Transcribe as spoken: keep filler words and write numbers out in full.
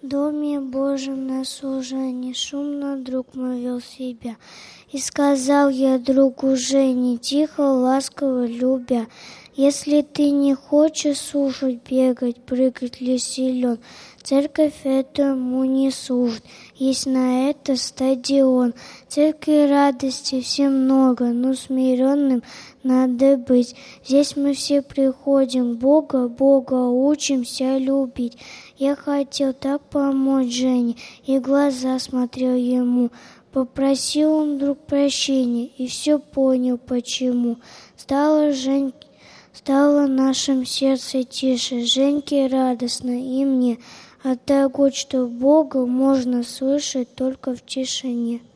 В доме Божьем на служении шумно друг мой вел себя. И сказал я другу Жене, тихо, ласково, любя: если ты не хочешь слушать, бегать, прыгать ли силен, церковь этому не служит, есть на это стадион. Церкви радости все много, но смиренным надо быть. Здесь мы все приходим Бога, Бога учимся любить. Я хотел так помочь Жене, и в глаза смотрел ему. Попросил он вдруг прощения, и все понял, почему. Стало Жень, стало в нашем сердце тише, Женьке радостно и мне от того, что Бога можно слышать только в тишине.